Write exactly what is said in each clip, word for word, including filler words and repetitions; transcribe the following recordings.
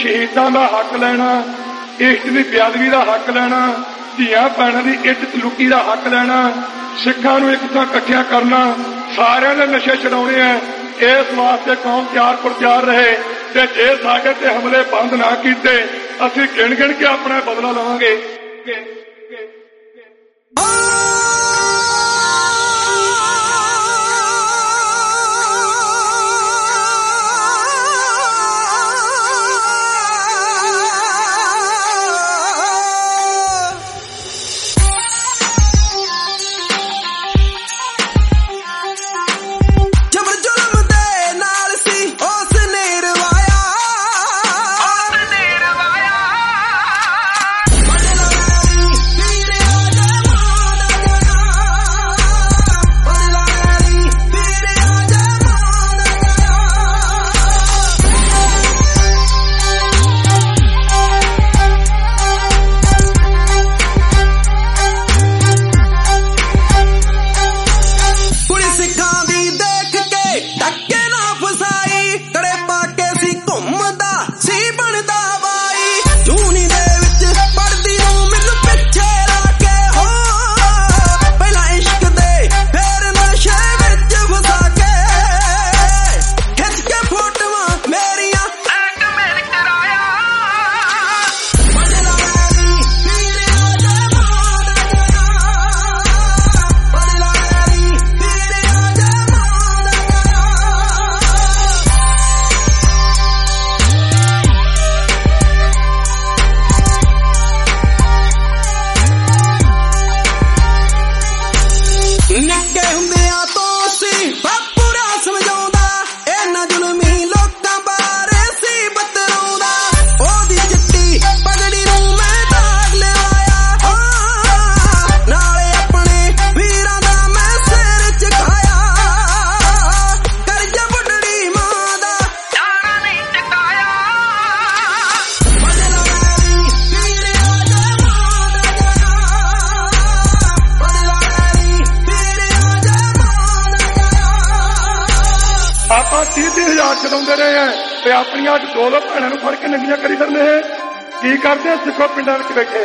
शहीदां दा हक लैना, इश्क दी बेअदबी दा हक लैना, धीआं भैणां दी इज्जत लुटी दा हक लैना, सिखां नूं एक थां इकट्ठियां करना, सारिआं दे नशे छडाउणे आ। इस वास्ते कौम त्यार प्रत्यार रहे ते जे साडे ते हमले बंद ना कीते असीं गिण गिण के अपना बदला लवांगे। चलाते रहे हैं अपनी अज दो दो भैनों फड़ के नंगियां करी करने हैं की करते सिखो पिंडा बैठे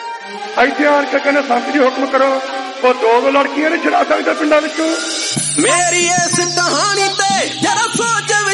इतने आन के कहने संत जी हुक्म करो वो दो दो लड़कियां नहीं छड़ा सकते पिंडा। मेरी इस कहानी ते जरा सोच